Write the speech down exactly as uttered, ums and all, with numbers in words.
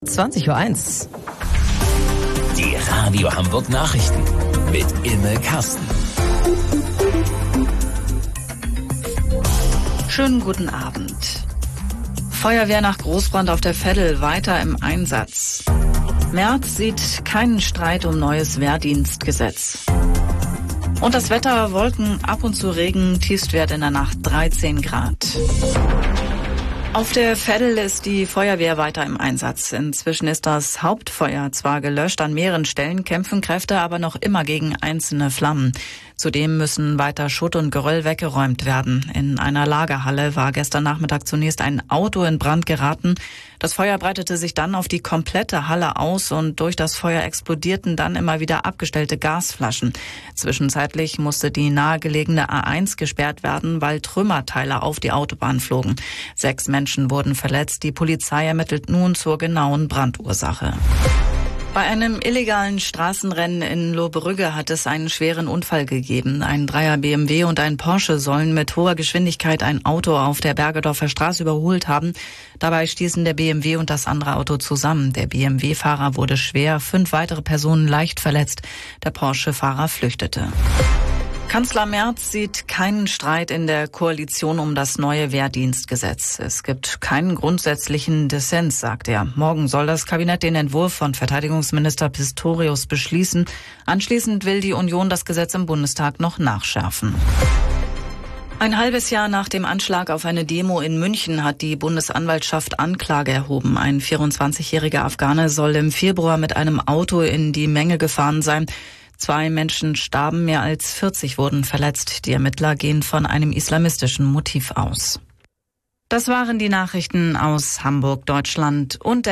zwanzig Uhr eins. Die Radio Hamburg Nachrichten mit Imme Karsten. Schönen guten Abend. Feuerwehr nach Großbrand auf der Veddel weiter im Einsatz. Merz sieht keinen Streit um neues Wehrdienstgesetz. Und das Wetter: Wolken, ab und zu Regen, Tiefstwert in der Nacht dreizehn Grad. Auf der Veddel ist die Feuerwehr weiter im Einsatz. Inzwischen ist das Hauptfeuer zwar gelöscht, an mehreren Stellen kämpfen Kräfte aber noch immer gegen einzelne Flammen. Zudem müssen weiter Schutt und Geröll weggeräumt werden. In einer Lagerhalle war gestern Nachmittag zunächst ein Auto in Brand geraten. Das Feuer breitete sich dann auf die komplette Halle aus und durch das Feuer explodierten dann immer wieder abgestellte Gasflaschen. Zwischenzeitlich musste die nahegelegene A eins gesperrt werden, weil Trümmerteile auf die Autobahn flogen. Sechs Menschen wurden verletzt. Die Polizei ermittelt nun zur genauen Brandursache. Bei einem illegalen Straßenrennen in Lohbrügge hat es einen schweren Unfall gegeben. Ein Dreier B M W und ein Porsche sollen mit hoher Geschwindigkeit ein Auto auf der Bergedorfer Straße überholt haben. Dabei stießen der B M W und das andere Auto zusammen. Der B M W-Fahrer wurde schwer, fünf weitere Personen leicht verletzt. Der Porsche-Fahrer flüchtete. Kanzler Merz sieht keinen Streit in der Koalition um das neue Wehrdienstgesetz. Es gibt keinen grundsätzlichen Dissens, sagt er. Morgen soll das Kabinett den Entwurf von Verteidigungsminister Pistorius beschließen. Anschließend will die Union das Gesetz im Bundestag noch nachschärfen. Ein halbes Jahr nach dem Anschlag auf eine Demo in München hat die Bundesanwaltschaft Anklage erhoben. Ein vierundzwanzigjähriger Afghane soll im Februar mit einem Auto in die Menge gefahren sein. Zwei Menschen starben, mehr als vierzig wurden verletzt. Die Ermittler gehen von einem islamistischen Motiv aus. Das waren die Nachrichten aus Hamburg, Deutschland und der